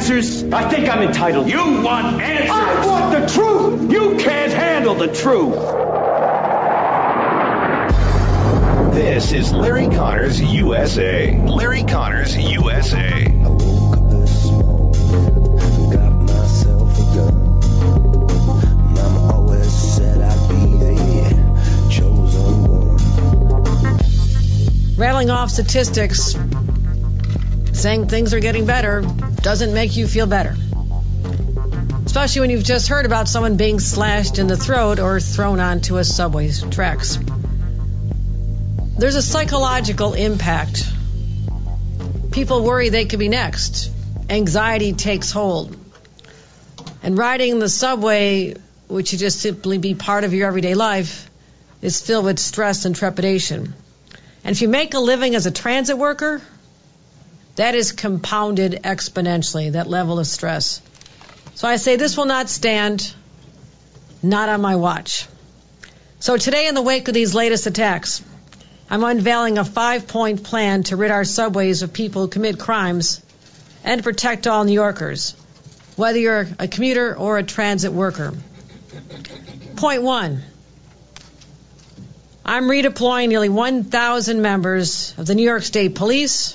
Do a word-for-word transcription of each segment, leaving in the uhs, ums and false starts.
answers? I think I'm entitled. You want answers? I want the truth! You can't handle the truth. This is Larry Connors U S A. Larry Connors U S A. I woke up this morning, got myself a gun. Mama always said I'd be the chosen one. Rattling off statistics saying things are getting better doesn't make you feel better. Especially when you've just heard about someone being slashed in the throat or thrown onto a subway tracks. There's a psychological impact. People worry they could be next. Anxiety takes hold. And riding the subway, which should just simply be part of your everyday life, is filled with stress and trepidation. And if you make a living as a transit worker, that is compounded exponentially, that level of stress. So I say this will not stand, not on my watch. So today, in the wake of these latest attacks, I'm unveiling a five-point plan to rid our subways of people who commit crimes and to protect all New Yorkers, whether you're a commuter or a transit worker. Point one. I'm redeploying nearly one thousand members of the New York State Police,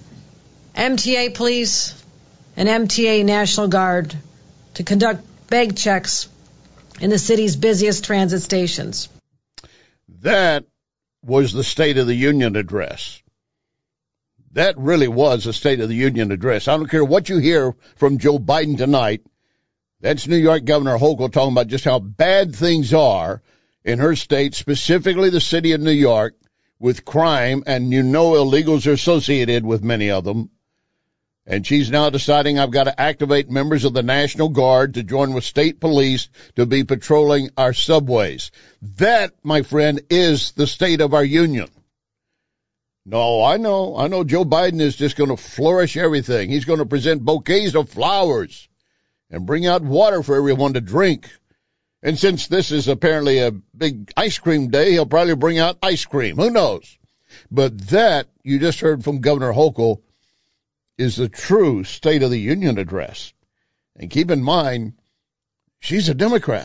M T A Police, and M T A National Guard to conduct bag checks in the city's busiest transit stations. That was the State of the Union address. That really was a State of the Union address. I don't care what you hear from Joe Biden tonight. That's New York Governor Hochul talking about just how bad things are in her state, specifically the city of New York, with crime, and you know illegals are associated with many of them. And she's now deciding I've got to activate members of the National Guard to join with state police to be patrolling our subways. That, my friend, is the state of our union. No, I know. I know Joe Biden is just going to flourish everything. He's going to present bouquets of flowers and bring out water for everyone to drink. And since this is apparently a big ice cream day, he'll probably bring out ice cream. Who knows? But that, you just heard from Governor Hochul, is the true State of the Union address. And keep in mind, she's a Democrat.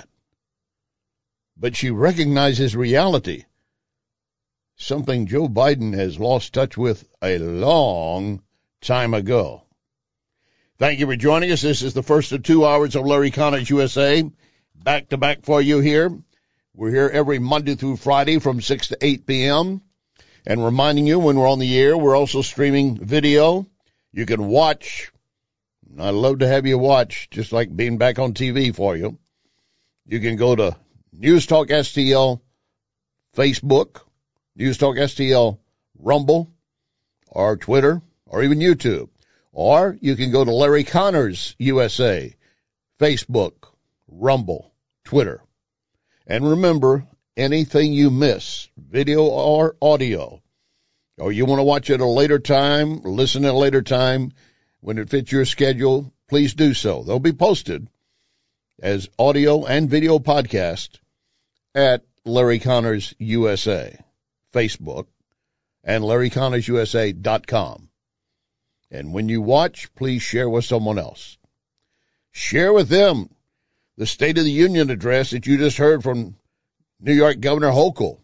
But she recognizes reality, something Joe Biden has lost touch with a long time ago. Thank you for joining us. This is the first of two hours of Larry Connors U S A. Back to back for you here. We're here every Monday through Friday from six to eight p.m. And reminding you, when we're on the air, we're also streaming video. You can watch. I'd love to have you watch, just like being back on T V for you. You can go to News Talk S T L Facebook, News Talk S T L Rumble, or Twitter, or even YouTube. Or you can go to Larry Connors U S A, Facebook, Rumble, Twitter. And remember, anything you miss, video or audio, or you want to watch it at a later time, listen at a later time, when it fits your schedule, please do so. They'll be posted as audio and video podcast at Larry Connors U S A, Facebook, and Larry Connors U S A dot com. And when you watch, please share with someone else. Share with them the State of the Union address that you just heard from New York Governor Hochul.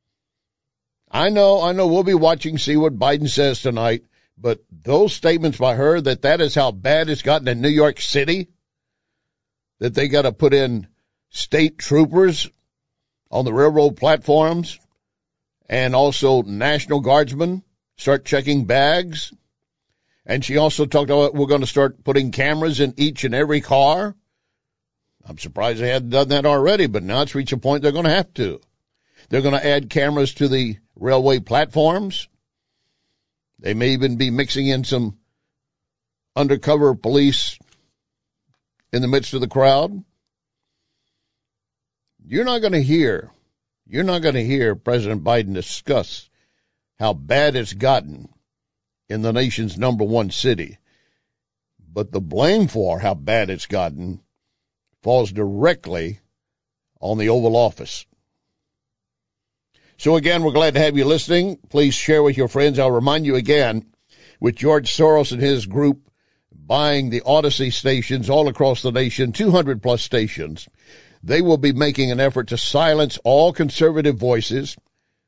I know, I know we'll be watching, see what Biden says tonight, but those statements by her that that is how bad it's gotten in New York City, that they got to put in state troopers on the railroad platforms and also National Guardsmen start checking bags. And she also talked about we're going to start putting cameras in each and every car. I'm surprised they hadn't done that already, but now it's reached a point they're going to have to. They're going to add cameras to the railway platforms. They may even be mixing in some undercover police in the midst of the crowd. You're not going to hear, you're not going to hear President Biden discuss how bad it's gotten in the nation's number one city. But the blame for how bad it's gotten falls directly on the Oval Office. So again, we're glad to have you listening. Please share with your friends. I'll remind you again, with George Soros and his group buying the Odyssey stations all across the nation, two hundred plus stations. They will be making an effort to silence all conservative voices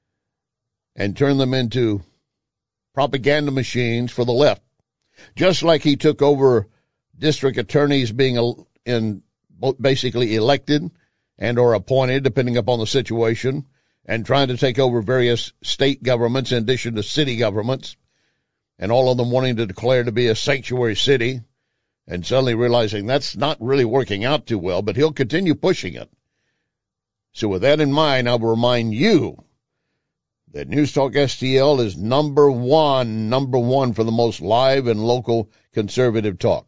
and turn them into propaganda machines for the left. Just like he took over district attorneys being in basically elected and or appointed, depending upon the situation, and trying to take over various state governments in addition to city governments, and all of them wanting to declare to be a sanctuary city, and suddenly realizing that's not really working out too well, but he'll continue pushing it. So with that in mind, I will remind you that News Talk S T L is number one, number one for the most live and local conservative talk.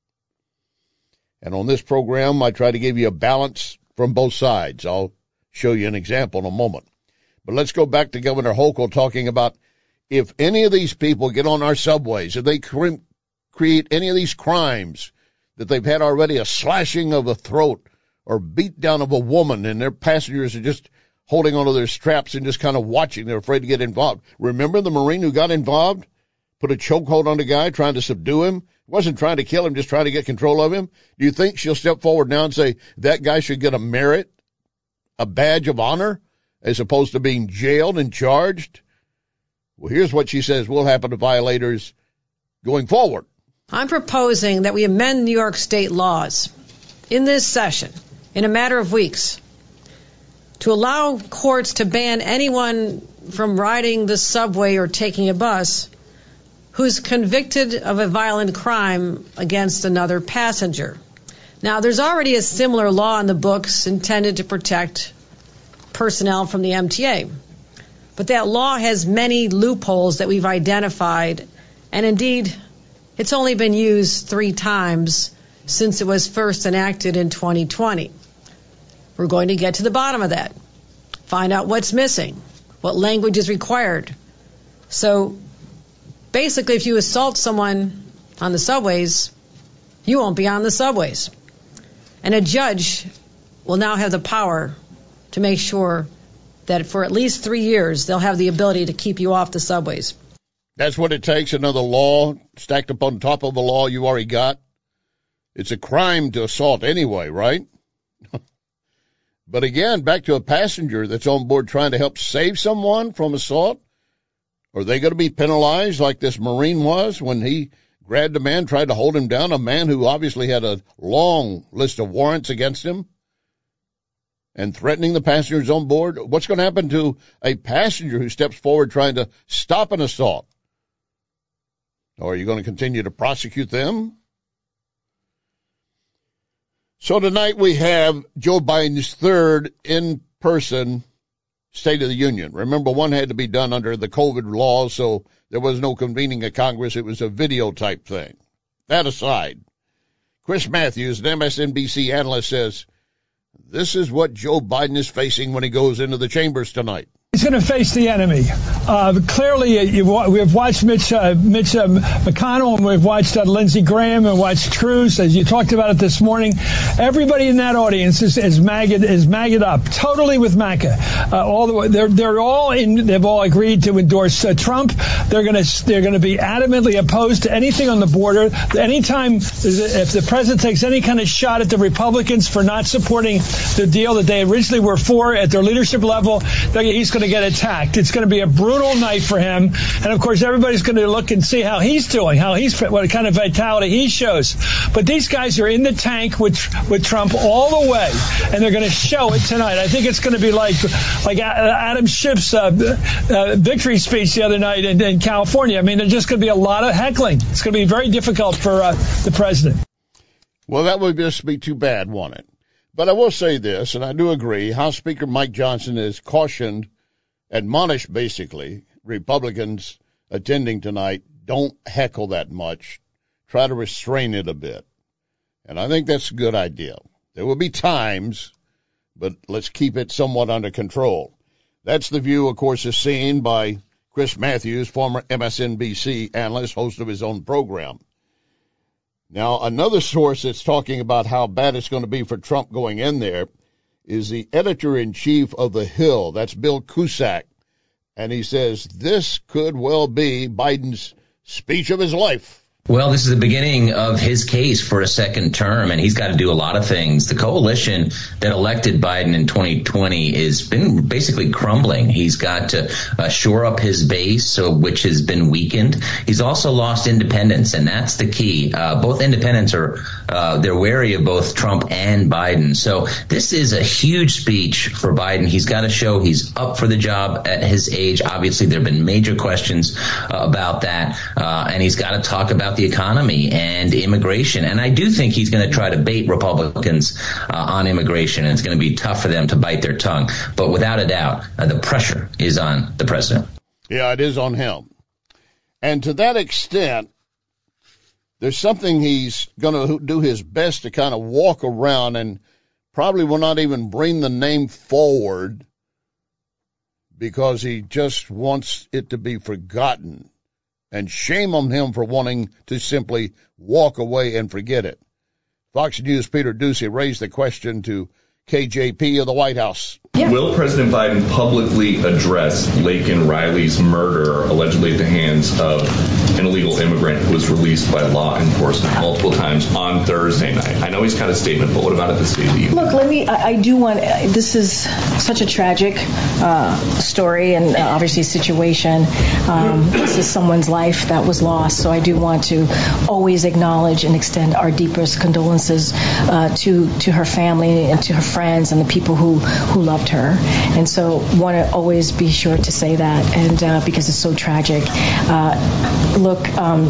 And on this program, I try to give you a balance from both sides. I'll show you an example in a moment. But let's go back to Governor Hochul talking about if any of these people get on our subways, if they cre- create any of these crimes, that they've had already a slashing of a throat or beat down of a woman and their passengers are just holding onto their straps and just kind of watching. They're afraid to get involved. Remember the Marine who got involved, put a chokehold on the guy, trying to subdue him? Wasn't trying to kill him, just trying to get control of him. Do you think she'll step forward now and say that guy should get a merit, a badge of honor, as opposed to being jailed and charged? Well, here's what she says will happen to violators going forward. I'm proposing that we amend New York state laws in this session in a matter of weeks to allow courts to ban anyone from riding the subway or taking a bus who's convicted of a violent crime against another passenger. Now, there's already a similar law in the books intended to protect personnel from the M T A. But that law has many loopholes that we've identified, and indeed, it's only been used three times since it was first enacted in twenty twenty. We're going to get to the bottom of that, find out what's missing, what language is required. So basically, if you assault someone on the subways, you won't be on the subways. And a judge will now have the power to make sure that for at least three years, they'll have the ability to keep you off the subways. That's what it takes, another law stacked upon top of a law you already got. It's a crime to assault anyway, right? But again, back to a passenger that's on board trying to help save someone from assault. Are they going to be penalized like this Marine was when he grabbed a man, tried to hold him down, a man who obviously had a long list of warrants against him, and threatening the passengers on board? What's going to happen to a passenger who steps forward trying to stop an assault? Or are you going to continue to prosecute them? So tonight we have Joe Biden's third in-person State of the Union. Remember, one had to be done under the COVID laws, so there was no convening of Congress. It was a video type thing. That aside, Chris Matthews, an M S N B C analyst, says, this is what Joe Biden is facing when he goes into the chambers tonight. He's going to face the enemy. Uh, clearly, you, we've watched Mitch, uh, Mitch uh, McConnell, and we've watched uh, Lindsey Graham, and watched Cruz, as you talked about it this morning. Everybody in that audience is, is maggot is maggot up, totally with MAGA. Uh, all the way, they're they're all in. They've all agreed to endorse uh, Trump. They're going to they're going to be adamantly opposed to anything on the border. Anytime if the president takes any kind of shot at the Republicans for not supporting the deal that they originally were for at their leadership level, he's going to get attacked. It's going to be a brutal night for him, and of course everybody's going to look and see how he's doing, how he's what kind of vitality he shows. But these guys are in the tank with with Trump all the way, and they're going to show it tonight. I think it's going to be like like Adam Schiff's uh, uh, victory speech the other night in, in California. I mean, there's just going to be a lot of heckling. It's going to be very difficult for uh, the president. Well, that would just be too bad, won't it? But I will say this, and I do agree, House Speaker Mike Johnson has cautioned, admonished basically, Republicans attending tonight, don't heckle that much. Try to restrain it a bit. And I think that's a good idea. There will be times, but let's keep it somewhat under control. That's the view, of course, is seen by Chris Matthews, former M S N B C analyst, host of his own program. Now, another source that's talking about how bad it's going to be for Trump going in there is the editor-in-chief of The Hill. That's Bill Cusack. And he says this could well be Biden's speech of his life. Well, this is the beginning of his case for a second term, and he's got to do a lot of things. The coalition that elected Biden in twenty twenty has been basically crumbling. He's got to uh, shore up his base, so, which has been weakened. He's also lost independents, and that's the key. Uh, both independents are uh, they're wary of both Trump and Biden. So this is a huge speech for Biden. He's got to show he's up for the job at his age. Obviously, there have been major questions uh, about that, uh, and he's got to talk about the economy and immigration. And I do think he's going to try to bait Republicans uh, on immigration, and it's going to be tough for them to bite their tongue. But without a doubt, uh, the pressure is on the president. Yeah, it is on him. And to that extent, there's something he's going to do his best to kind of walk around and probably will not even bring the name forward because he just wants it to be forgotten. And shame on him for wanting to simply walk away and forget it. Fox News' Peter Doocy raised the question to K J P of the White House. Yeah. Will President Biden publicly address Laken Riley's murder, allegedly at the hands of an illegal immigrant who was released by law enforcement multiple times on Thursday night? I know he's got a statement, but what about at the State of the Union? Look, let me, I, I do want, this is such a tragic uh, story and uh, obviously situation. Um, this is someone's life that was lost, so I do want to always acknowledge and extend our deepest condolences uh, to, to her family and to her friends and the people who, who loved her. And so want to always be sure to say that, and uh, because it's so tragic. Uh, look, um,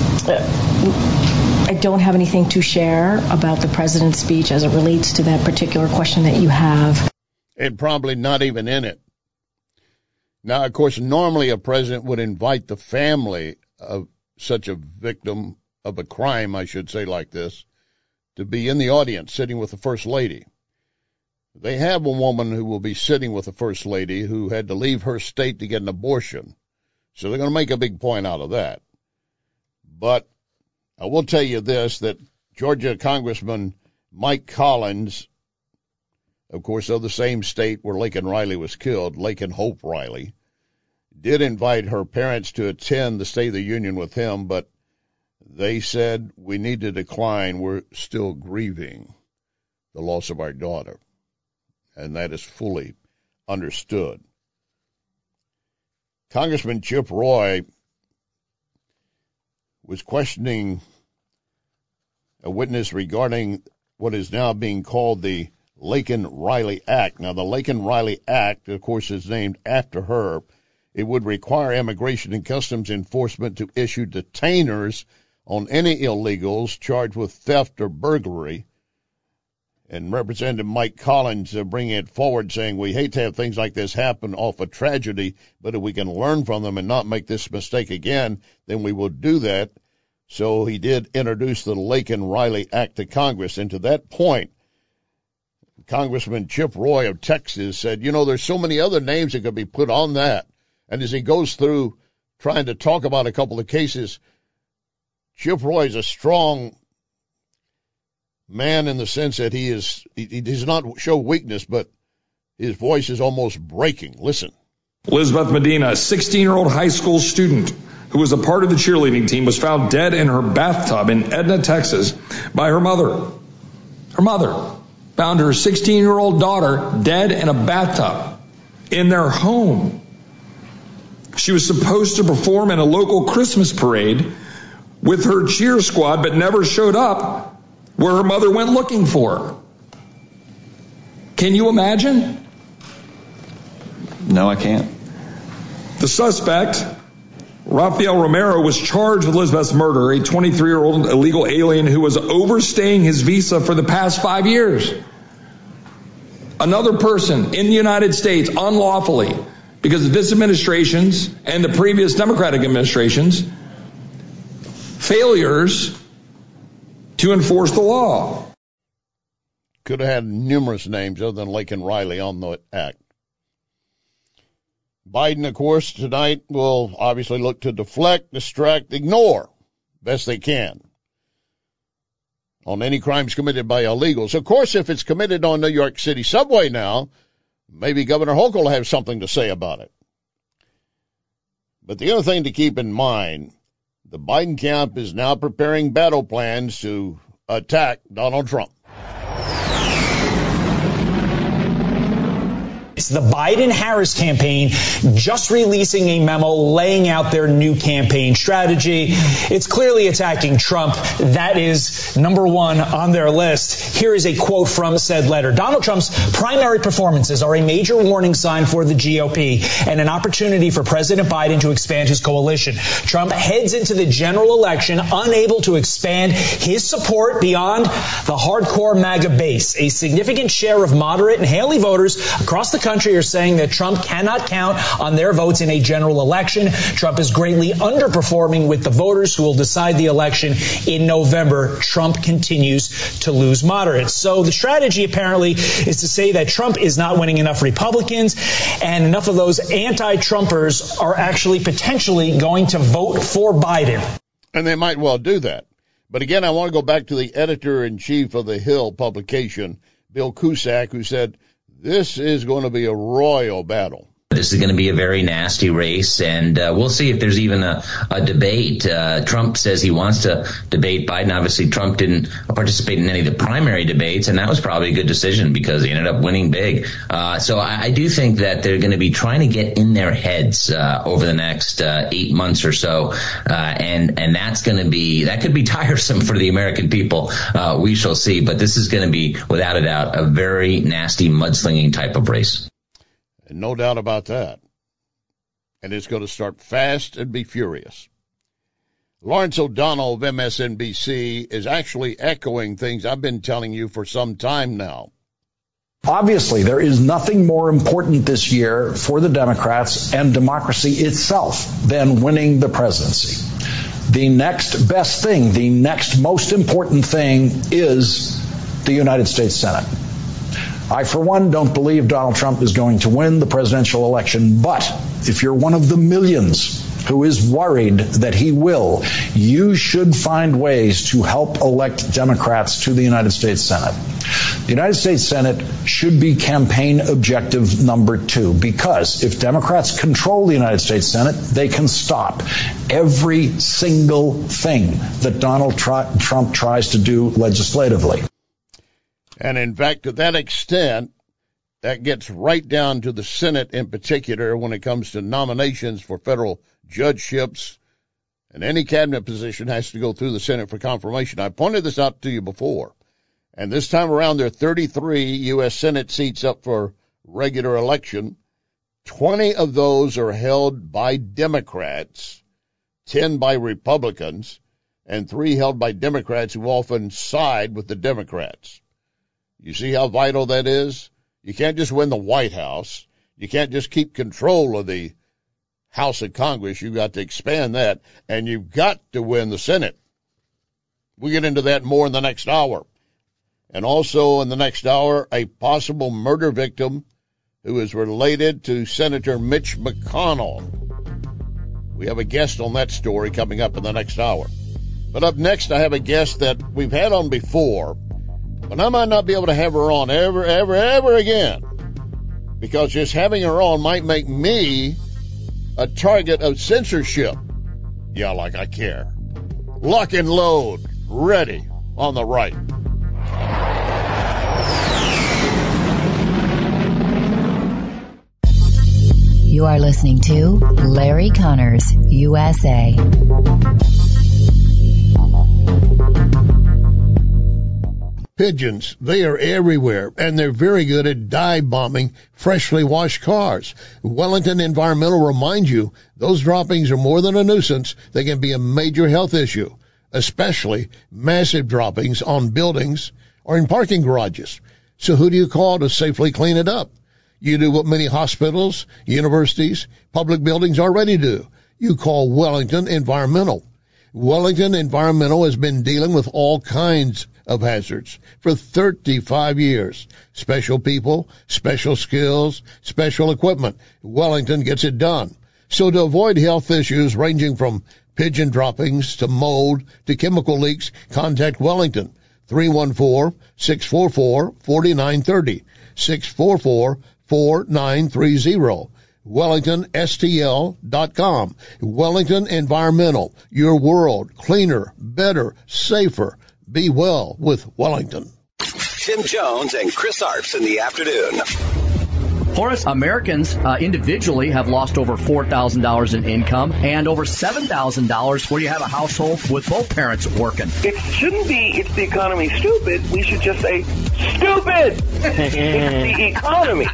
I don't have anything to share about the president's speech as it relates to that particular question that you have. And probably not even in it. Now, of course, normally a president would invite the family of such a victim of a crime, I should say, like this, to be in the audience sitting with the First Lady. They have a woman who will be sitting with the First Lady who had to leave her state to get an abortion. So they're going to make a big point out of that. But I will tell you this, that Georgia Congressman Mike Collins, of course, of the same state where Laken Riley was killed, Laken Hope Riley, did invite her parents to attend the State of the Union with him, but they said, we need to decline. We're still grieving the loss of our daughter. And that is fully understood. Congressman Chip Roy was questioning a witness regarding what is now being called the Laken Riley Act. Now, the Laken Riley Act, of course, is named after her. It would require Immigration and Customs Enforcement to issue detainers on any illegals charged with theft or burglary. And Representative Mike Collins uh, bringing it forward, saying we hate to have things like this happen off a tragedy, but if we can learn from them and not make this mistake again, then we will do that. So he did introduce the Laken Riley Act to Congress. And to that point, Congressman Chip Roy of Texas said, you know, there's so many other names that could be put on that. And as he goes through trying to talk about a couple of cases, Chip Roy is a strong man in the sense that he is, he, he does not show weakness, but his voice is almost breaking. Listen. Elizabeth Medina, a sixteen-year-old high school student who was a part of the cheerleading team, was found dead in her bathtub in Edna, Texas, by her mother. Her mother found her sixteen-year-old daughter dead in a bathtub in their home. She was supposed to perform in a local Christmas parade with her cheer squad, but never showed up where her mother went looking for her. Can you imagine? No, I can't. The suspect, Rafael Romero, was charged with Elizabeth's murder, a twenty-three-year-old illegal alien who was overstaying his visa for the past five years. Another person in the United States unlawfully, because of this administration's and the previous Democratic administration's failures to enforce the law. Could have had numerous names other than Laken Riley on the act. Biden, of course, tonight will obviously look to deflect, distract, ignore best they can on any crimes committed by illegals. Of course, if it's committed on New York City subway now, maybe Governor Hochul will have something to say about it. But the other thing to keep in mind, The Biden camp is now preparing battle plans to attack Donald Trump. It's the Biden-Harris campaign just releasing a memo laying out their new campaign strategy. It's clearly attacking Trump. That is number one on their list. Here is a quote from said letter. Donald Trump's primary performances are a major warning sign for the G O P and an opportunity for President Biden to expand his coalition. Trump heads into the general election unable to expand his support beyond the hardcore MAGA base. A significant share of moderate and Haley voters across the country are saying that Trump cannot count on their votes in a general election. Trump is greatly underperforming with the voters who will decide the election in November. Trump continues to lose moderates. So the strategy apparently is to say that Trump is not winning enough Republicans and enough of those anti-Trumpers are actually potentially going to vote for Biden. And they might well do that. But again, I want to go back to the editor-in-chief of the Hill publication, Bill Cusack, who said, this is going to be a royal battle. This is going to be a very nasty race, and uh, we'll see if there's even a, a debate. Uh, Trump says he wants to debate Biden. Obviously, Trump didn't participate in any of the primary debates, and that was probably a good decision because he ended up winning big. Uh, so I, I do think that they're going to be trying to get in their heads uh, over the next uh, eight months or so, uh, and and that's going to be that could be tiresome for the American people. Uh, we shall see, but this is going to be, without a doubt, a very nasty mudslinging type of race. And no doubt about that. And it's going to start fast and be furious. Lawrence O'Donnell of M S N B C is actually echoing things I've been telling you for some time now. Obviously, there is nothing more important this year for the Democrats and democracy itself than winning the presidency. The next best thing, the next most important thing is the United States Senate. I, for one, don't believe Donald Trump is going to win the presidential election, but if you're one of the millions who is worried that he will, you should find ways to help elect Democrats to the United States Senate. The United States Senate should be campaign objective number two, because if Democrats control the United States Senate, they can stop every single thing that Donald Trump tries to do legislatively. And in fact, to that extent, that gets right down to the Senate in particular when it comes to nominations for federal judgeships, and any cabinet position has to go through the Senate for confirmation. I pointed this out to you before, and this time around there are thirty-three U S Senate seats up for regular election. twenty of those are held by Democrats, ten by Republicans, and three held by Democrats who often side with the Democrats. You see how vital that is? You can't just win the White House. You can't just keep control of the House of Congress. You've got to expand that, and you've got to win the Senate. We'll get into that more in the next hour. And also in the next hour, a possible murder victim who is related to Senator Mitch McConnell. We have a guest on that story coming up in the next hour. But up next, I have a guest that we've had on before, but I might not be able to have her on ever, ever, ever again, because just having her on might make me a target of censorship. Yeah, like I care. Lock and load, ready on the right. You are listening to Larry Connors, U S A. Pigeons, they are everywhere, and they're very good at dive bombing freshly washed cars. Wellington Environmental reminds you those droppings are more than a nuisance. They can be a major health issue, especially massive droppings on buildings or in parking garages. So who do you call to safely clean it up? You do what many hospitals, universities, public buildings already do. You call Wellington Environmental. Wellington Environmental has been dealing with all kinds of hazards for thirty-five years. Special people, special skills, special equipment. Wellington gets it done. So to avoid health issues ranging from pigeon droppings to mold to chemical leaks, contact Wellington. three one four, six four four, four nine three zero. six four four, four nine three zero. Wellington S T L dot com. Wellington Environmental, your world cleaner, better, safer. Be well with Wellington. Tim Jones and Chris Arps in the afternoon. Horace, Americans uh, individually have lost over four thousand dollars in income and over seven thousand dollars where you have a household with both parents working. It shouldn't be, it's the economy stupid. We should just say, stupid! It's the economy.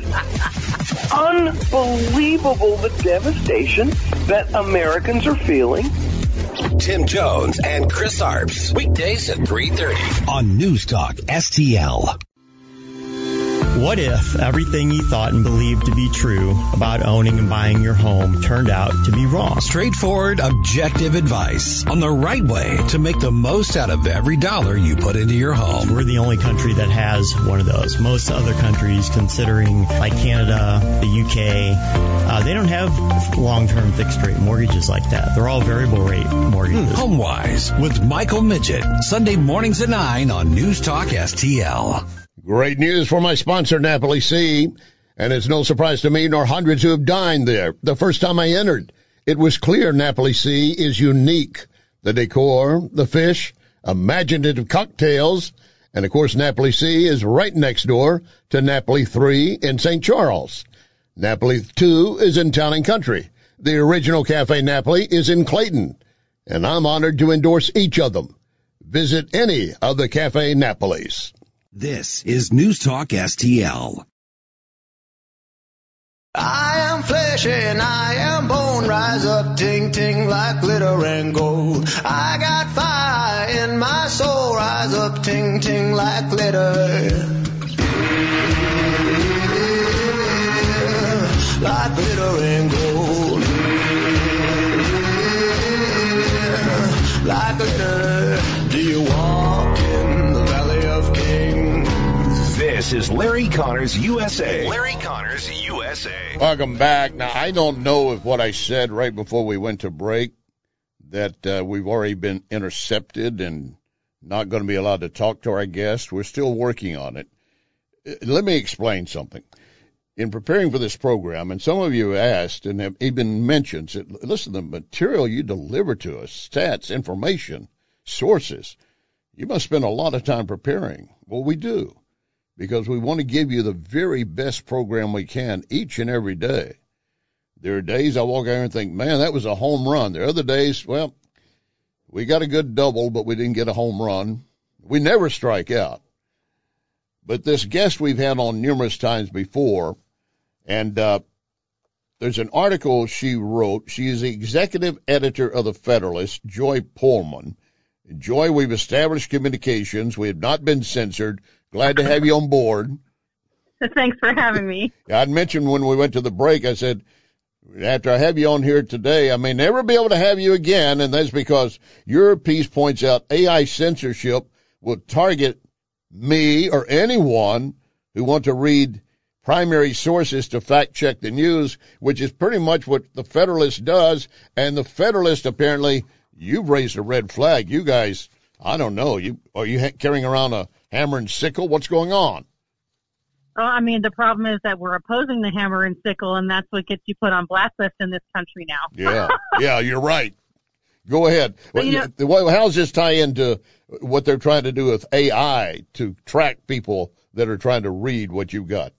Unbelievable the devastation that Americans are feeling. Tim Jones and Chris Arps. Weekdays at three thirty on News Talk S T L. What if everything you thought and believed to be true about owning and buying your home turned out to be wrong? Straightforward, objective advice on the right way to make the most out of every dollar you put into your home. We're the only country that has one of those. Most other countries, considering like Canada, the U K, uh, they don't have long-term fixed-rate mortgages like that. They're all variable rate mortgages. Hmm. HomeWise with Michael Midget, Sunday mornings at nine on News Talk S T L. Great news for my sponsor, Napoli Sea. And it's no surprise to me nor hundreds who have dined there. The first time I entered, it was clear Napoli Sea is unique. The decor, the fish, imaginative cocktails, and of course Napoli Sea is right next door to Napoli three in Saint Charles. Napoli two is in Town and Country. The original Cafe Napoli is in Clayton, and I'm honored to endorse each of them. Visit any of the Cafe Napolis. This is News Talk S T L. I am flesh and I am bone, rise up, ting, ting, like glitter and gold. I got fire in my soul, rise up, ting, ting, like glitter. Like glitter and gold. Like glitter. Do you walk in the valley of kings? This is Larry Connors U S A. Larry Connors U S A. Welcome back. Now, I don't know if what I said right before we went to break, that uh, we've already been intercepted and not going to be allowed to talk to our guests. We're still working on it. Let me explain something. In preparing for this program, and some of you asked and have even mentioned, said, listen, the material you deliver to us, stats, information, sources, you must spend a lot of time preparing. Well, we do, because we want to give you the very best program we can each and every day. There are days I walk out here and think, man, that was a home run. There are other days, well, we got a good double, but we didn't get a home run. We never strike out. But this guest we've had on numerous times before, and uh, there's an article she wrote. She is the executive editor of the Federalist, Joy Pullman. Joy, we've established communications. We have not been censored. Glad to have you on board. Thanks for having me. I'd mentioned when we went to the break, I said, after I have you on here today, I may never be able to have you again, and that's because your piece points out A I censorship will target me or anyone who want to read primary sources to fact-check the news, which is pretty much what the Federalist does. And the Federalist, apparently, you've raised a red flag. You guys, I don't know, you are you ha- carrying around a hammer and sickle? What's going on? Oh, I mean, the problem is that we're opposing the hammer and sickle, and that's what gets you put on blacklist in this country now. Yeah, yeah, you're right. Go ahead. But, you know, well, how does this tie into what they're trying to do with A I to track people that are trying to read what you've got?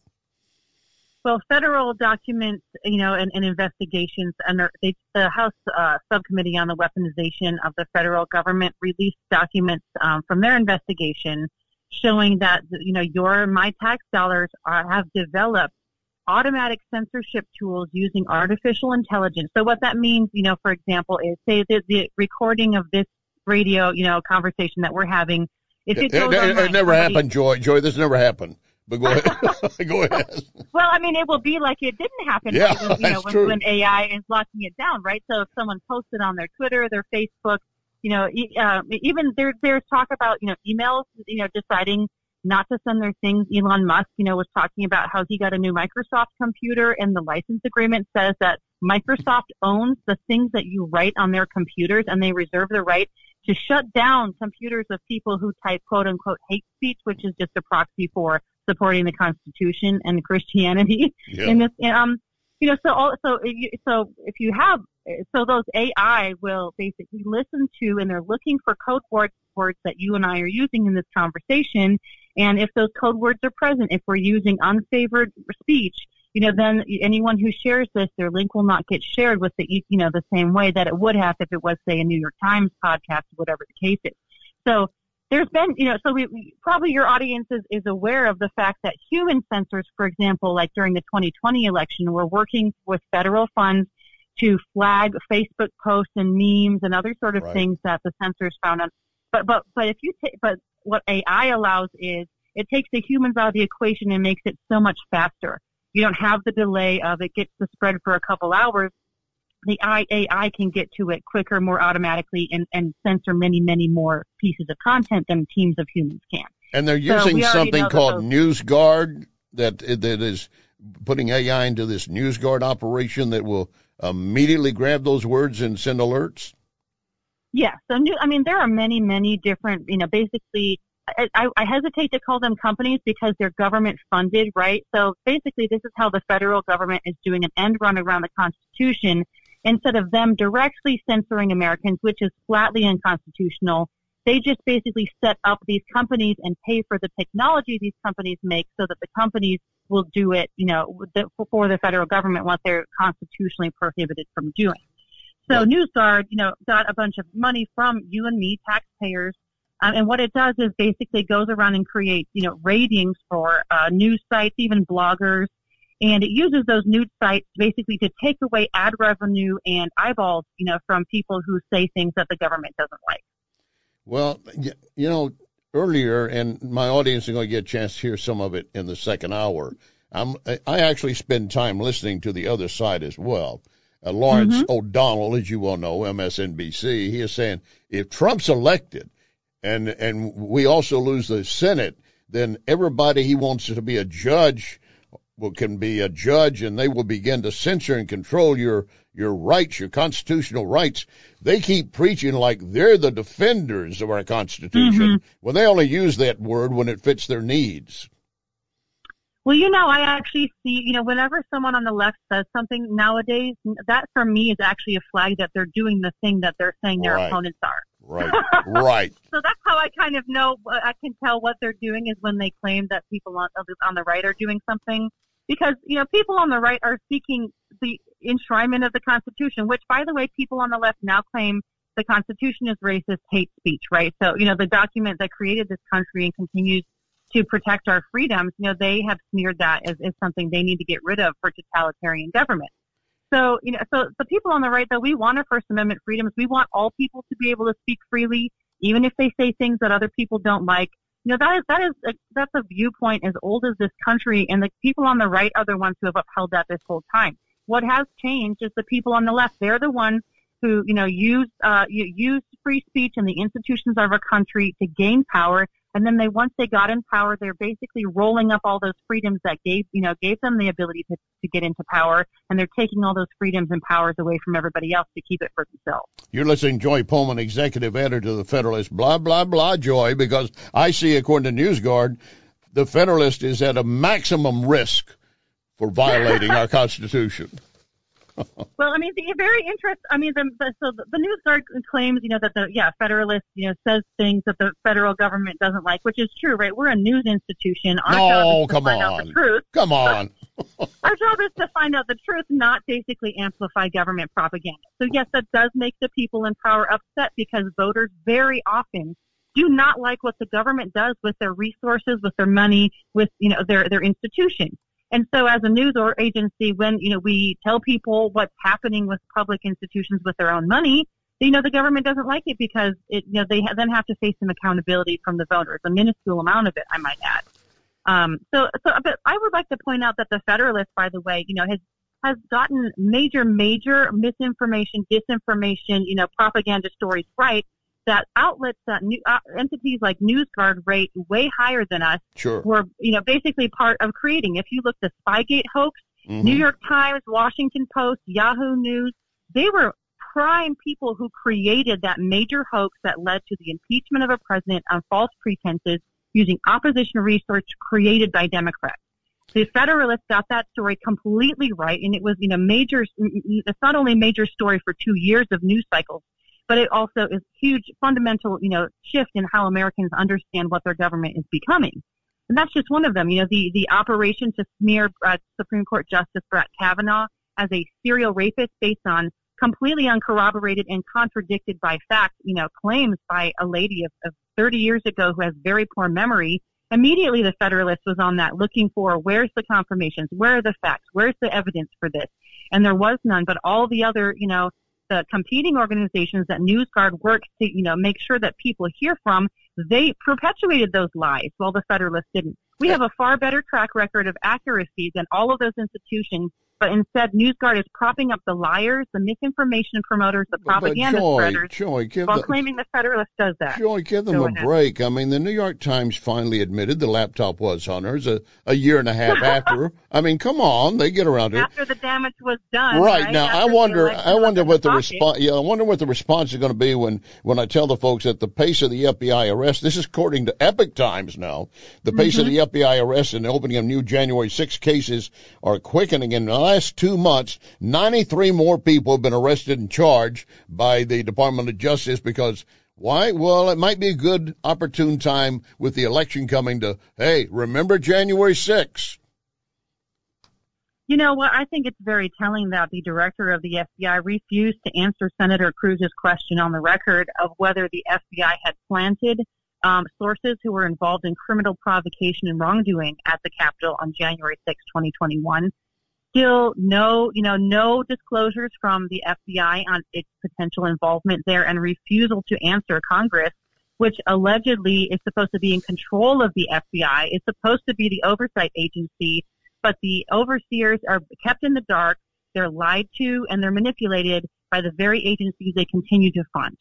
Well, federal documents, you know, and, and investigations, and they, the House uh, Subcommittee on the Weaponization of the Federal Government released documents um, from their investigation showing that, you know, your my tax dollars are, have developed automatic censorship tools using artificial intelligence. So what that means, you know, for example, is say the, the recording of this radio, you know, conversation that we're having. If it, it, goes it, online, it never somebody, happened, Joy. Joy, this never happened. But go ahead. Go ahead. Well, I mean, it will be like it didn't happen. Yeah, when, you know, that's when, true. when A I is locking it down, right? So if someone posted on their Twitter, their Facebook, you know, e- uh, even there, there's talk about, you know, emails, you know, deciding not to send their things. Elon Musk, you know, was talking about how he got a new Microsoft computer, and the license agreement says that Microsoft owns the things that you write on their computers, and they reserve the right to shut down computers of people who type quote unquote hate speech, which is just a proxy for supporting the Constitution and Christianity. Yeah. In this, um, you know, so also, so if you have, so those A I will basically listen to, and they're looking for code words, words that you and I are using in this conversation. And if those code words are present, if we're using unfavored speech, you know, then anyone who shares this, their link will not get shared with the, you know, the same way that it would have if it was, say, a New York Times podcast, whatever the case is. So there's been, you know, so we, we probably your audience is, is aware of the fact that human censors, for example, like during the twenty twenty election, were working with federal funds to flag Facebook posts and memes and other sort of right. things that the censors found on. But but but if you ta- but what A I allows is it takes the humans out of the equation and makes it so much faster. You don't have the delay of it gets to spread for a couple hours. The A I can get to it quicker, more automatically, and, and censor many, many more pieces of content than teams of humans can. And they're So using we already something know that called those- NewsGuard that that is putting A I into this NewsGuard operation that will immediately grab those words and send alerts. Yeah. So new, I mean, there are many, many different, you know, basically, I, I, I hesitate to call them companies because they're government funded, right? So basically, this is how the federal government is doing an end run around the Constitution. Instead of them directly censoring Americans, which is flatly unconstitutional, they just basically set up these companies and pay for the technology these companies make so that the companies will do it, you know, for the federal government what they're constitutionally prohibited from doing. So NewsGuard, you know, got a bunch of money from you and me, taxpayers, um, and what it does is basically goes around and creates, you know, ratings for uh, news sites, even bloggers, and it uses those news sites basically to take away ad revenue and eyeballs, you know, from people who say things that the government doesn't like. Well, you know, earlier, and my audience is going to get a chance to hear some of it in the second hour. I'm, I actually spend time listening to the other side as well. Uh, Lawrence mm-hmm. O'Donnell, as you well know, M S N B C, he is saying if Trump's elected and and we also lose the Senate, then everybody he wants to be a judge will, can be a judge, and they will begin to censor and control your your rights, your constitutional rights. They keep preaching like they're the defenders of our Constitution. Mm-hmm. Well, they only use that word when it fits their needs. Well, you know, I actually see, you know, whenever someone on the left says something nowadays, that for me is actually a flag that they're doing the thing that they're saying their right. opponents are. Right, right. So that's how I kind of know, I can tell what they're doing is when they claim that people on, on the right are doing something. Because, you know, people on the right are seeking the enshrinement of the Constitution, which, by the way, people on the left now claim the Constitution is racist hate speech, right? So, you know, the document that created this country and continues to protect our freedoms, you know, they have smeared that as, as something they need to get rid of for totalitarian government. So, you know, so the people on the right, though, we want our First Amendment freedoms. We want all people to be able to speak freely, even if they say things that other people don't like. You know, that is, that is, a, that's a viewpoint as old as this country, and the people on the right are the ones who have upheld that this whole time. What has changed is the people on the left. They're the ones who, you know, use, uh, use free speech and the institutions of our country to gain power. And then they, once they got in power, they're basically rolling up all those freedoms that gave, you know, gave them the ability to, to get into power. And they're taking all those freedoms and powers away from everybody else to keep it for themselves. You're listening to Joy Pullman, executive editor of the Federalist. Blah, blah, blah, Joy, because I see, according to NewsGuard, the Federalist is at a maximum risk for violating our Constitution. Well, I mean, the very interest. I mean, the, the, so the, the NewsGuard claims, you know, that the yeah Federalist, you know, says things that the federal government doesn't like, which is true, right? We're a news institution. Our no, job is to come find on, out the truth. Come on. Our job is to find out the truth, not basically amplify government propaganda. So yes, that does make the people in power upset because voters very often do not like what the government does with their resources, with their money, with you know their their institutions. And so as a news or agency, when, you know, we tell people what's happening with public institutions with their own money, you know, the government doesn't like it because it, you know, they ha- then have to face some accountability from the voters, a minuscule amount of it, I might add. Um, so, so, but I would like to point out that the Federalist, by the way, you know, has, has gotten major, major misinformation, disinformation, you know, propaganda stories right. That outlets, that new, uh, entities like NewsGuard rate way higher than us sure. were, you know, basically part of creating. If you look at the Spygate hoax, mm-hmm. New York Times, Washington Post, Yahoo News, they were prime people who created that major hoax that led to the impeachment of a president on false pretenses using opposition research created by Democrats. The Federalists got that story completely right, and it was, you know, major. It's not only a major story for two years of news cycles, but it also is huge, fundamental, you know, shift in how Americans understand what their government is becoming. And that's just one of them. You know, the the operation to smear uh, Supreme Court Justice Brett Kavanaugh as a serial rapist based on completely uncorroborated and contradicted by fact, you know, claims by a lady of, of thirty years ago who has very poor memory. Immediately, the Federalist was on that, looking for where's the confirmations, where are the facts, where's the evidence for this, and there was none. But all the other, you know, the competing organizations that NewsGuard works to, you know, make sure that people hear from, they perpetuated those lies, while the Federalists didn't. We have a far better track record of accuracy than all of those institutions. But instead, NewsGuard is propping up the liars, the misinformation promoters, the propaganda Joy, spreaders, Joy, give while the, claiming the Federalist does that. Joy, give them Go a ahead. break. I mean, the New York Times finally admitted the laptop was Hunter's a, a year and a half after. I mean, come on, they get around it. After the damage was done. Right, right? now, After I wonder, the I wonder what the pocket. response. Yeah, I wonder what the response is going to be when when I tell the folks that the pace of the F B I arrest. This is according to Epic Times now. The pace Mm-hmm. of the F B I arrests and the opening of new January sixth cases are quickening. In the last two months, ninety-three more people have been arrested and charged by the Department of Justice because. Why? Well, it might be a good, opportune time with the election coming to, hey, remember January sixth. You know what? I think it's very telling that the director of the F B I refused to answer Senator Cruz's question on the record of whether the F B I had planted um, sources who were involved in criminal provocation and wrongdoing at the Capitol on January sixth, twenty twenty-one. Still no, you know, no disclosures from the F B I on its potential involvement there, and refusal to answer Congress, which allegedly is supposed to be in control of the F B I, is supposed to be the oversight agency, but the overseers are kept in the dark, they're lied to, and they're manipulated by the very agencies they continue to fund.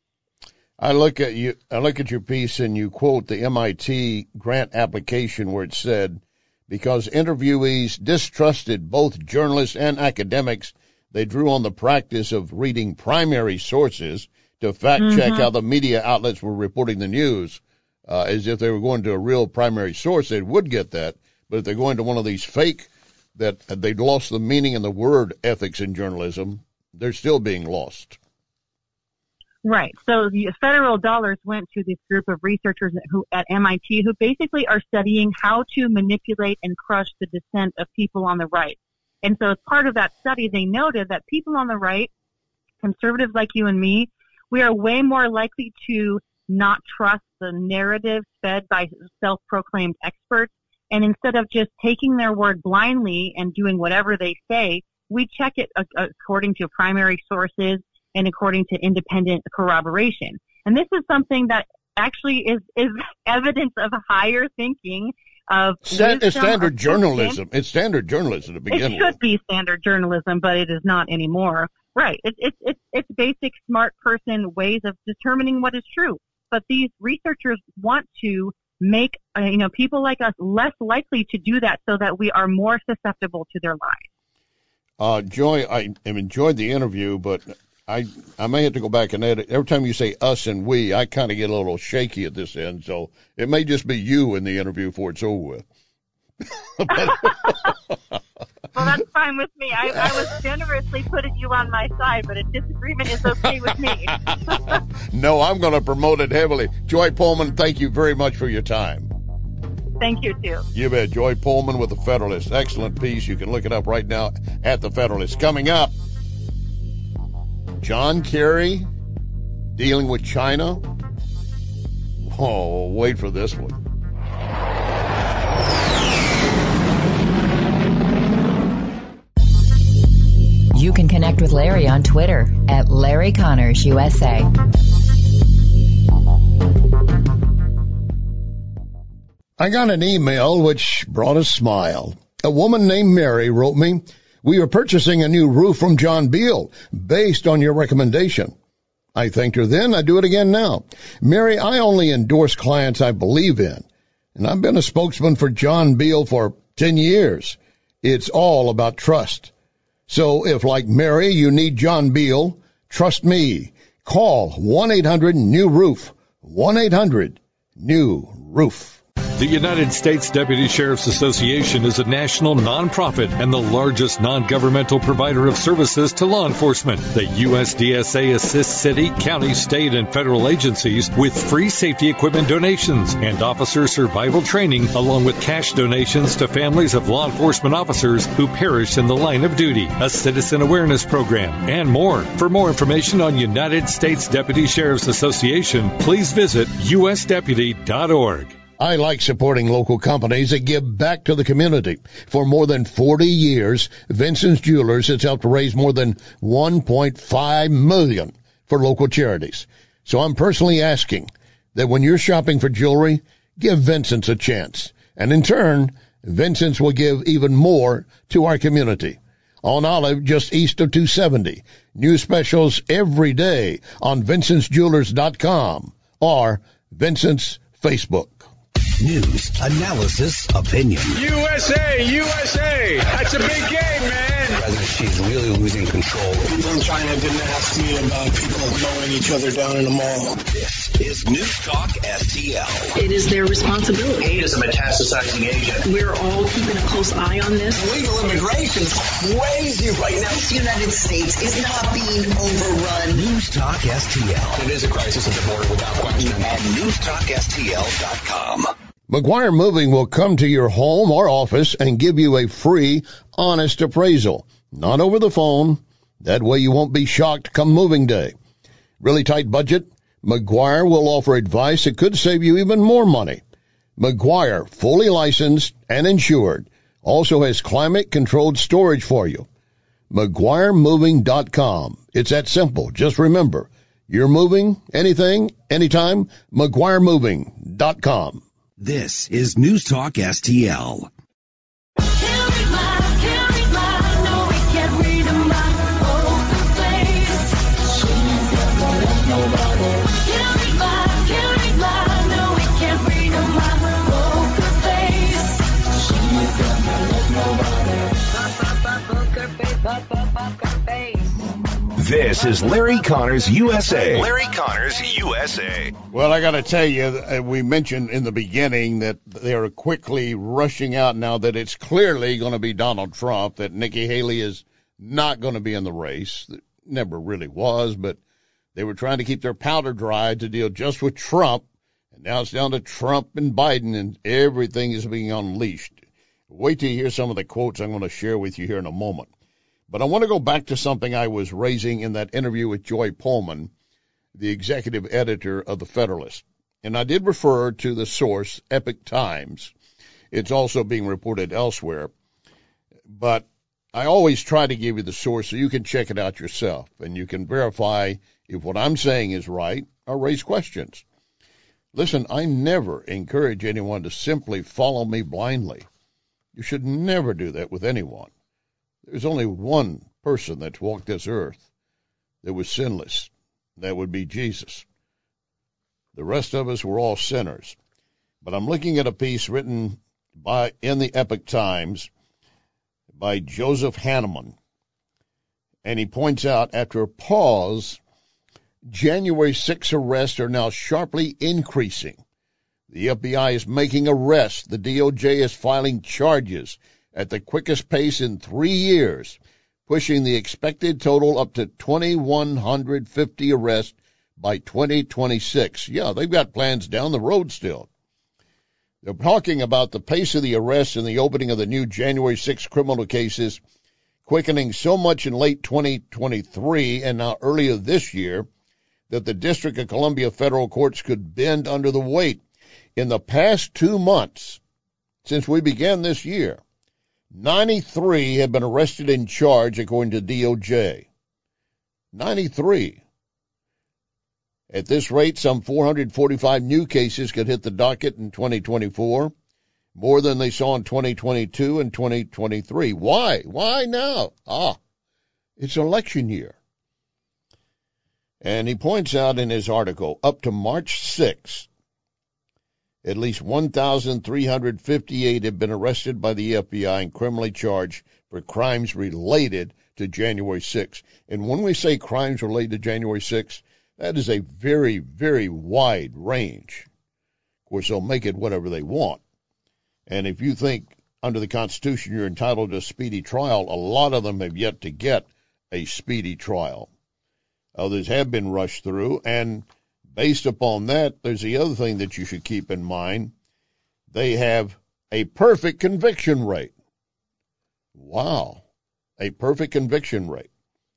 I look at you, I look at your piece and you quote the M I T grant application where it said, because interviewees distrusted both journalists and academics, they drew on the practice of reading primary sources to fact check Mm-hmm. how the media outlets were reporting the news, uh, as if they were going to a real primary source, they would get that. But if they're going to one of these fake, that they'd lost the meaning in the word ethics in journalism, they're still being lost. Right. So the federal dollars went to this group of researchers who at M I T who basically are studying how to manipulate and crush the dissent of people on the right. And so as part of that study, they noted that people on the right, conservatives like you and me, we are way more likely to not trust the narrative fed by self-proclaimed experts. And instead of just taking their word blindly and doing whatever they say, we check it according to primary sources and according to independent corroboration. And this is something that actually is, is evidence of higher thinking, of Stand, it's wisdom, standard of journalism. It's standard journalism to begin It should with. be standard journalism, but it is not anymore. Right. It's it's it's it's basic smart person ways of determining what is true. But these researchers want to make uh, you know people like us less likely to do that, so that we are more susceptible to their lies. Uh, Joy, I have enjoyed the interview, but I I may have to go back and edit. Every time you say us and we, I kind of get a little shaky at this end, so it may just be you in the interview before it's over with. Well, that's fine with me. I, I was generously putting you on my side, but a disagreement is okay with me. No, I'm going to promote it heavily. Joy Pullman, thank you very much for your time. Thank you, too. You bet. Joy Pullman with The Federalist. Excellent piece. You can look it up right now at The Federalist. Coming up, John Kerry dealing with China. Oh, wait for this one. You can connect with Larry on Twitter at Larry Connors U S A. I got an email which brought a smile. A woman named Mary wrote me, "We are purchasing a new roof from John Beal based on your recommendation." I thanked her then. I do it again now. Mary, I only endorse clients I believe in, and I've been a spokesman for John Beal for ten years. It's all about trust. So if, like Mary, you need John Beal, trust me. Call one eight hundred new roof. one eight hundred new roof. The United States Deputy Sheriff's Association is a national nonprofit and the largest non-governmental provider of services to law enforcement. The U S D S A assists city, county, state, and federal agencies with free safety equipment donations and officer survival training, along with cash donations to families of law enforcement officers who perish in the line of duty, a citizen awareness program, and more. For more information on United States Deputy Sheriff's Association, please visit U S deputy dot org. I like supporting local companies that give back to the community. For more than forty years, Vincent's Jewelers has helped raise more than one point five million dollars for local charities. So I'm personally asking that when you're shopping for jewelry, give Vincent's a chance. And in turn, Vincent's will give even more to our community. On Olive, just east of two seventy. New specials every day on Vincents Jewelers dot com or Vincent's Facebook. News, analysis, opinion. U S A, U S A. That's a big game, man. President Xi's really losing control. People in China didn't ask me about people mowing each other down in the mall. This is News Talk S T L. It is their responsibility. Hate is a metastasizing agent. We're all keeping a close eye on this. Illegal immigration is crazy right now. This United States is not being overrun. News Talk S T L. It is a crisis at the border without question. At News Talk S T L dot com. McGuire Moving will come to your home or office and give you a free, honest appraisal. Not over the phone. That way you won't be shocked come moving day. Really tight budget? McGuire will offer advice that could save you even more money. McGuire, fully licensed and insured, also has climate-controlled storage for you. McGuire Moving dot com. It's that simple. Just remember, you're moving, anything, anytime, McGuire Moving dot com. This is News Talk S T L. This is Larry Connors U S A. Larry Connors U S A. Well, I got to tell you, we mentioned in the beginning that they are quickly rushing out now that it's clearly going to be Donald Trump, that Nikki Haley is not going to be in the race. It never really was, but they were trying to keep their powder dry to deal just with Trump. And now it's down to Trump and Biden, and everything is being unleashed. Wait till you hear some of the quotes I'm going to share with you here in a moment. But I want to go back to something I was raising in that interview with Joy Pullman, the executive editor of The Federalist. And I did refer to the source, Epoch Times. It's also being reported elsewhere. But I always try to give you the source so you can check it out yourself, and you can verify if what I'm saying is right or raise questions. Listen, I never encourage anyone to simply follow me blindly. You should never do that with anyone. There's only one person that's walked this earth that was sinless. That would be Jesus. The rest of us were all sinners. But I'm looking at a piece written by in the Epoch Times by Joseph Hanneman. And he points out, after a pause, January sixth arrests are now sharply increasing. The F B I is making arrests. The D O J is filing charges at the quickest pace in three years, pushing the expected total up to two thousand one hundred fifty arrests by twenty twenty-six. Yeah, they've got plans down the road still. They're talking about the pace of the arrests and the opening of the new January sixth criminal cases, quickening so much in late twenty twenty-three and now earlier this year that the District of Columbia federal courts could bend under the weight. In the past two months, since we began this year, ninety-three have been arrested and charged, according to D O J. ninety-three. At this rate, some four hundred forty-five new cases could hit the docket in twenty twenty-four, more than they saw in twenty twenty-two and twenty twenty-three. Why? Why now? Ah, it's election year. And he points out in his article, up to March sixth, at least one thousand three hundred fifty-eight have been arrested by the F B I and criminally charged for crimes related to January sixth. And when we say crimes related to January sixth, that is a very, very wide range. Of course, they'll make it whatever they want. And if you think under the Constitution you're entitled to a speedy trial, a lot of them have yet to get a speedy trial. Others have been rushed through, and based upon that, there's the other thing that you should keep in mind. They have a perfect conviction rate. Wow, a perfect conviction rate.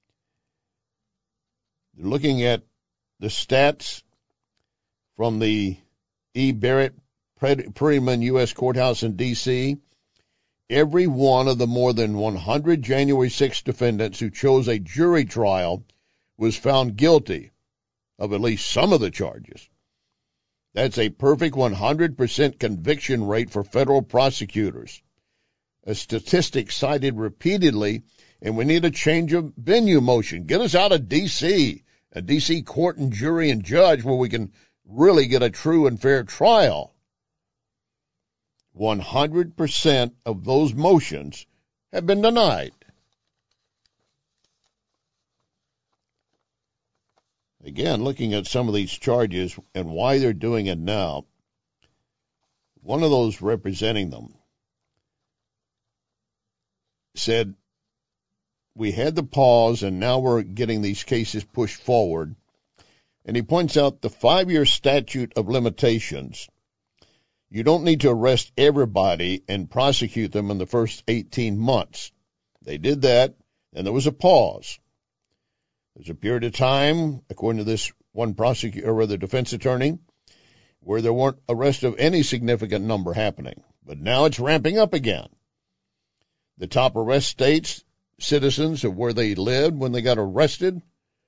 Looking at the stats from the E. Barrett Perryman U S Courthouse in D C, every one of the more than one hundred January sixth defendants who chose a jury trial was found guilty of at least some of the charges. That's a perfect one hundred percent conviction rate for federal prosecutors, a statistic cited repeatedly, and we need a change of venue motion. Get us out of D C, a D C court and jury and judge where we can really get a true and fair trial. one hundred percent of those motions have been denied. Again, looking at some of these charges and why they're doing it now, one of those representing them said, we had the pause and now we're getting these cases pushed forward. And he points out the five-year statute of limitations. You don't need to arrest everybody and prosecute them in the first eighteen months. They did that, and there was a pause. There's a period of time, according to this one prosecutor or the defense attorney, where there weren't arrests of any significant number happening. But now it's ramping up again. The top arrest states, citizens of where they lived when they got arrested.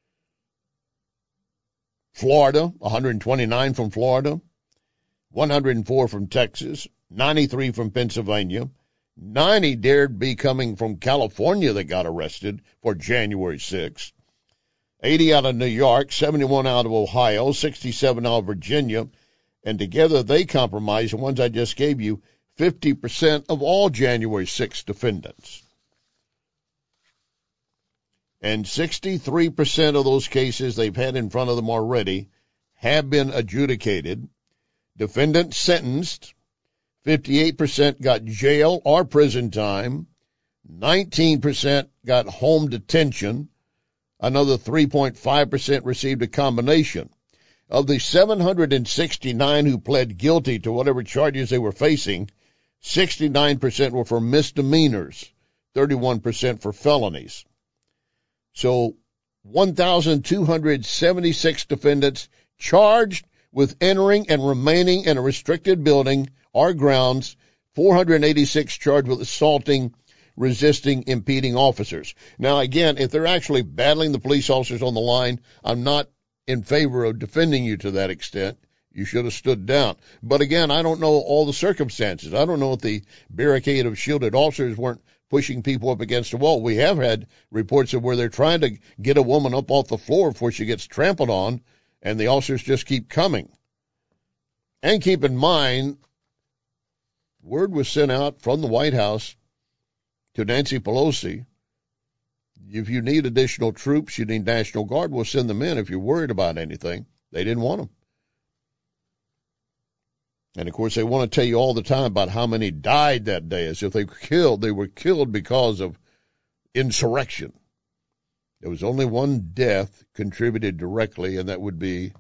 Florida, one hundred twenty-nine from Florida, one hundred four from Texas, ninety-three from Pennsylvania, ninety dared be coming from California that got arrested for January sixth, eighty out of New York, seventy-one out of Ohio, sixty-seven out of Virginia, and together they comprise, the ones I just gave you, fifty percent of all January sixth defendants. And sixty-three percent of those cases they've had in front of them already have been adjudicated. Defendants sentenced, fifty-eight percent got jail or prison time, nineteen percent got home detention, another three point five percent received a combination. Of the seven hundred sixty-nine who pled guilty to whatever charges they were facing, sixty-nine percent were for misdemeanors, thirty-one percent for felonies. So one thousand two hundred seventy-six defendants charged with entering and remaining in a restricted building or grounds, four hundred eighty-six charged with assaulting, resisting, impeding officers. Now, again, if they're actually battling the police officers on the line, I'm not in favor of defending you to that extent. You should have stood down. But again, I don't know all the circumstances. I don't know if the barricade of shielded officers weren't pushing people up against the wall. We have had reports of where they're trying to get a woman up off the floor before she gets trampled on, and the officers just keep coming. And keep in mind, word was sent out from the White House to Nancy Pelosi, if you need additional troops, you need National Guard, we'll send them in if you're worried about anything. They didn't want them. And, of course, they want to tell you all the time about how many died that day, as if they were killed. They were killed because of insurrection. There was only one death contributed directly, and that would be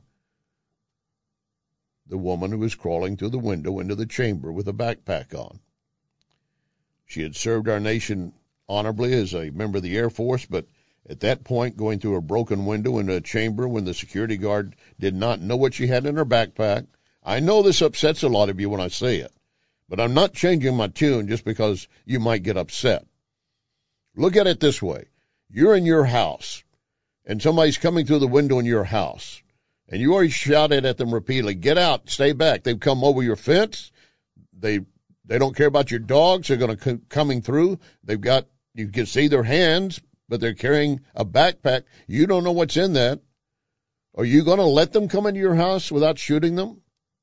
the woman who was crawling through the window into the chamber with a backpack on. She had served our nation honorably as a member of the Air Force, but at that point, going through a broken window into a chamber when the security guard did not know what she had in her backpack. I know this upsets a lot of you when I say it, but I'm not changing my tune just because you might get upset. Look at it this way. You're in your house, and somebody's coming through the window in your house, and you already shouted at them repeatedly, get out, stay back. They've come over your fence. They they don't care about your dogs. They're going to come coming through. They've got, you can see their hands, but they're carrying a backpack. You don't know what's in that. Are you going to let them come into your house without shooting them?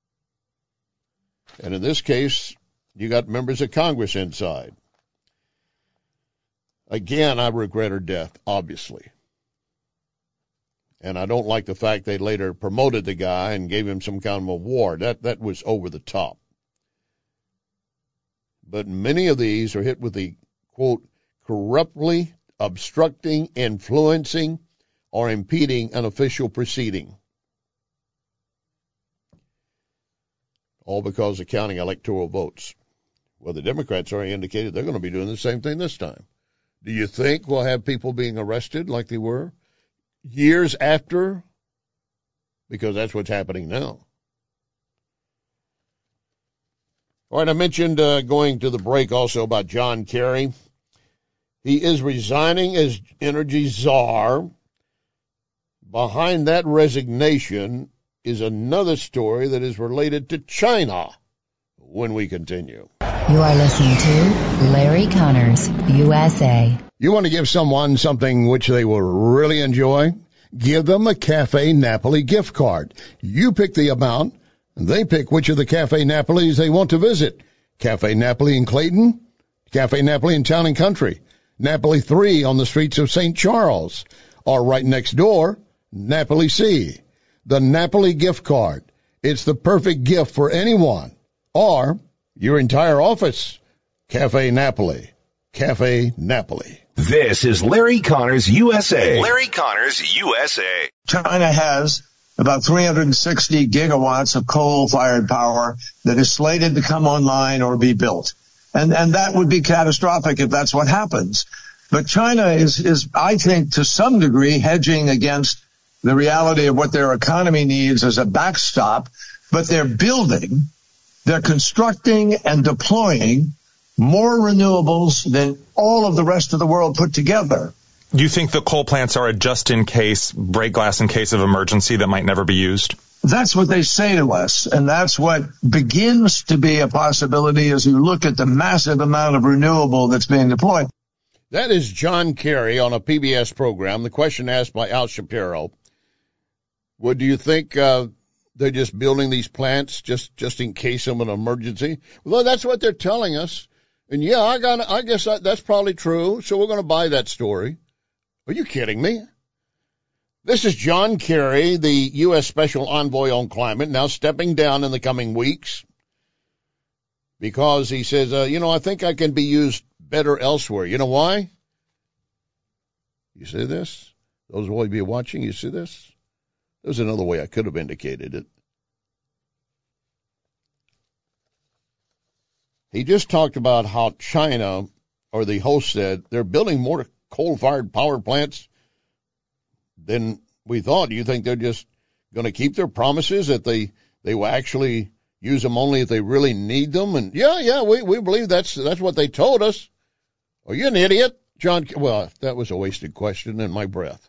And in this case, you got members of Congress inside. Again, I regret her death, obviously. And I don't like the fact they later promoted the guy and gave him some kind of award. That, that was over the top. but many of these are hit with the, quote, corruptly obstructing, influencing, or impeding an official proceeding. All because of counting electoral votes. Well, the Democrats already indicated they're going to be doing the same thing this time. Do you think we'll have people being arrested like they were years after? Because that's what's happening now. All right, I mentioned uh, going to the break also about John Kerry. He is resigning as energy czar. Behind that resignation is another story that is related to China when we continue. You are listening to Larry Connors, U S A. You want to give someone something which they will really enjoy? Give them a Cafe Napoli gift card. You pick the amount, and they pick which of the Cafe Napolis they want to visit. Cafe Napoli in Clayton, Cafe Napoli in Town and Country, Napoli three on the streets of Saint Charles, or right next door, Napoli C. The Napoli gift card. It's the perfect gift for anyone, or your entire office. Cafe Napoli. Cafe Napoli. This is Larry Connors, U S A. Larry Connors, U S A. China has about three hundred sixty gigawatts of coal-fired power that is slated to come online or be built. And, and that would be catastrophic if that's what happens. But China is, is, I think, to some degree, hedging against the reality of what their economy needs as a backstop. But they're building, they're constructing and deploying more renewables than all of the rest of the world put together. You think the coal plants are a just-in-case, break glass in case of emergency that might never be used? That's what they say to us, and that's what begins to be a possibility as you look at the massive amount of renewable that's being deployed. That is John Kerry on a P B S program. The question asked by Al Shapiro. What do you think uh, they're just building these plants just, just in case of an emergency? Well, that's what they're telling us. And, yeah, I got. I guess that's probably true, so we're going to buy that story. Are you kidding me? This is John Kerry, the U S Special Envoy on Climate, now stepping down in the coming weeks because he says, uh, you know, I think I can be used better elsewhere. You know why? You see this? Those who will be watching, you see this? There's another way I could have indicated it. He just talked about how China, or the host said, they're building more coal-fired power plants than we thought. Do you think they're just going to keep their promises that they, they will actually use them only if they really need them? And yeah, yeah, we, we believe that's that's what they told us. Are you an idiot, John? Well, that was a wasted question in my breath.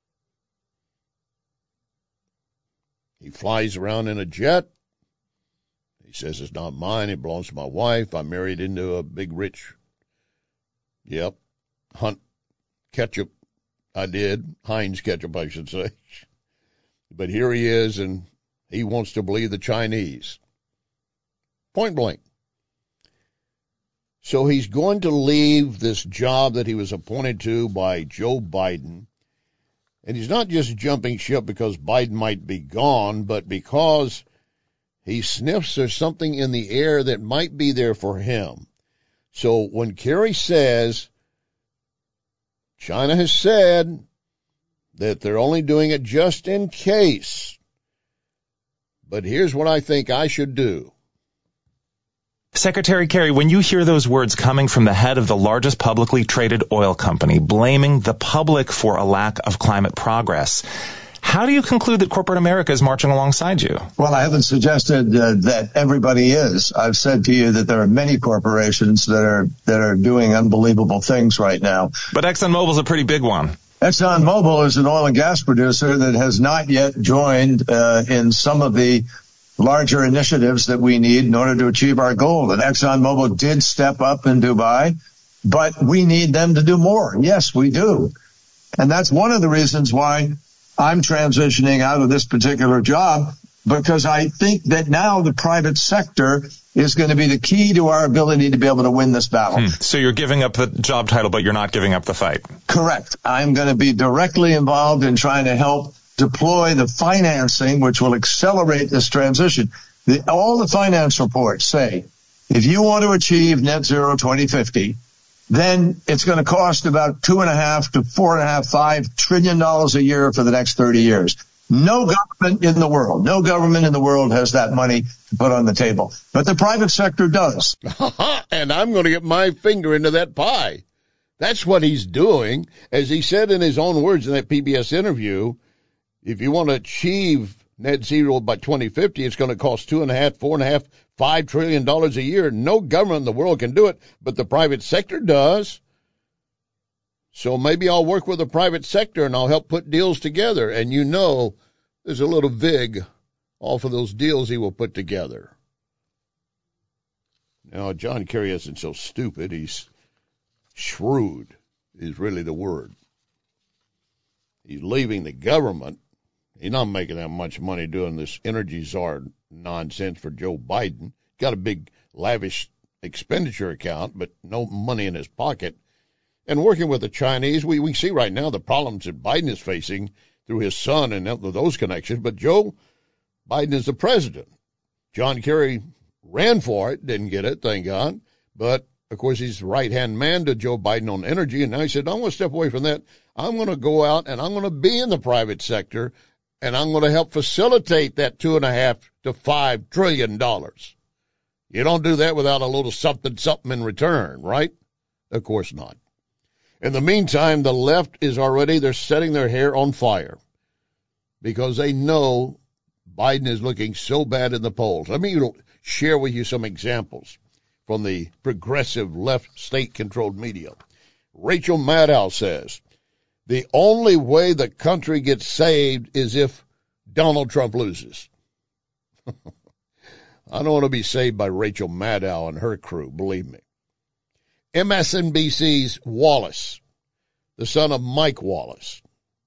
He flies around in a jet. He says it's not mine. It belongs to my wife. I married into a big rich, yep, Hunt ketchup. I did. Heinz ketchup, I should say. But here he is, and he wants to believe the Chinese. Point blank. So he's going to leave this job that he was appointed to by Joe Biden. And he's not just jumping ship because Biden might be gone, but because he sniffs there's something in the air that might be there for him. So when Kerry says, China has said that they're only doing it just in case. But here's what I think I should do. Secretary Kerry, when you hear those words coming from the head of the largest publicly traded oil company, blaming the public for a lack of climate progress, how do you conclude that corporate America is marching alongside you? Well, I haven't suggested uh, that everybody is. I've said to you that there are many corporations that are that are doing unbelievable things right now. But ExxonMobil's a pretty big one. ExxonMobil is an oil and gas producer that has not yet joined uh, in some of the larger initiatives that we need in order to achieve our goal. And ExxonMobil did step up in Dubai, but we need them to do more. Yes, we do. And that's one of the reasons why I'm transitioning out of this particular job, because I think that now the private sector is going to be the key to our ability to be able to win this battle. Hmm. So you're giving up the job title, but you're not giving up the fight. Correct. I'm going to be directly involved in trying to help deploy the financing, which will accelerate this transition. The, all the finance reports say If you want to achieve net zero twenty fifty, then it's going to cost about two and a half to four and a half, five trillion dollars a year for the next thirty years. No government in the world, no government in the world has that money to put on the table, but the private sector does. And I'm going to get my finger into that pie. That's what he's doing. As he said in his own words in that P B S interview, if you want to achieve net zero by twenty fifty, it's going to cost two and a half, four and a half, five trillion dollars a year. No government in the world can do it, but the private sector does. So maybe I'll work with the private sector and I'll help put deals together. And you know, there's a little vig off of those deals he will put together. Now, John Kerry isn't so stupid. He's shrewd is really the word. He's leaving the government. He's not making that much money doing this energy czar nonsense for Joe Biden. Got a big, lavish expenditure account, but no money in his pocket. And working with the Chinese, we, we see right now the problems that Biden is facing through his son and those connections. But Joe Biden is the president. John Kerry ran for it, didn't get it, thank God. But, of course, he's the right-hand man to Joe Biden on energy. And now he said, I'm going to step away from that. I'm going to go out and I'm going to be in the private sector, and I'm going to help facilitate that two and a half to five trillion dollars. You don't do that without a little something, something in return, right? Of course not. In the meantime, the left is already, they're setting their hair on fire because they know Biden is looking so bad in the polls. Let me share with you some examples from the progressive left state-controlled media. Rachel Maddow says, the only way the country gets saved is if Donald Trump loses. I don't want to be saved by Rachel Maddow and her crew, believe me. M S N B C's Wallace, the son of Mike Wallace,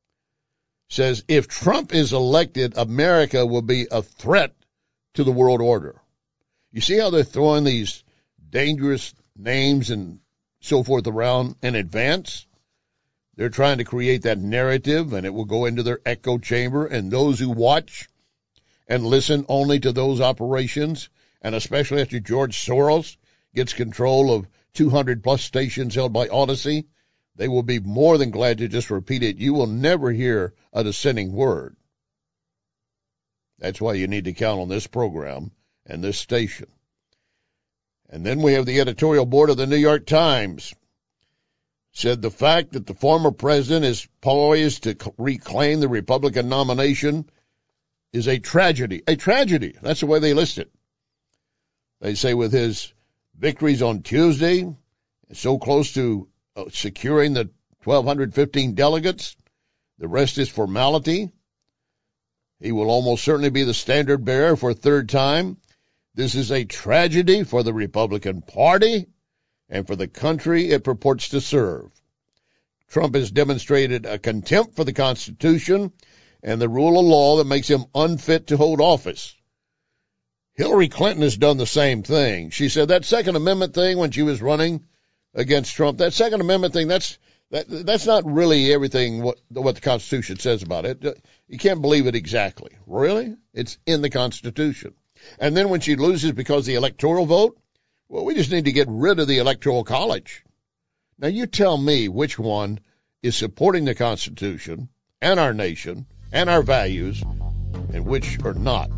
says if Trump is elected, America will be a threat to the world order. You see how they're throwing these dangerous names and so forth around in advance? They're trying to create that narrative, and it will go into their echo chamber, and those who watch and listen only to those operations, and especially after George Soros gets control of two hundred plus stations held by Odyssey, they will be more than glad to just repeat it. You will never hear a dissenting word. That's why you need to count on this program and this station. And then we have the editorial board of the New York Times. Said the fact that the former president is poised to reclaim the Republican nomination is a tragedy. A tragedy. That's the way they list it. They say with his victories on Tuesday, so close to uh, securing the one thousand two hundred fifteen delegates, the rest is formality. He will almost certainly be the standard bearer for a third time. This is a tragedy for the Republican Party and for the country it purports to serve. Trump has demonstrated a contempt for the Constitution and the rule of law that makes him unfit to hold office. Hillary Clinton has done the same thing. She said that Second Amendment thing when she was running against Trump, that Second Amendment thing, that's that, that's not really everything what, what the Constitution says about it. You can't believe it exactly. Really? It's in the Constitution. And then when she loses because of the electoral vote, well, we just need to get rid of the Electoral College. Now, you tell me which one is supporting the Constitution and our nation and our values and which are not.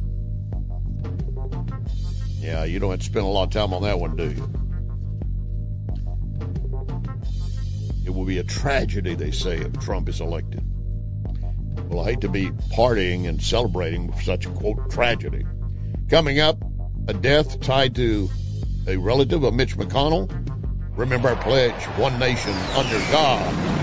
Yeah, you don't have to spend a lot of time on that one, do you? It will be a tragedy, they say, if Trump is elected. Well, I hate to be partying and celebrating with such a, quote, tragedy. Coming up, a death tied to a relative of Mitch McConnell. Remember our pledge, one nation under God.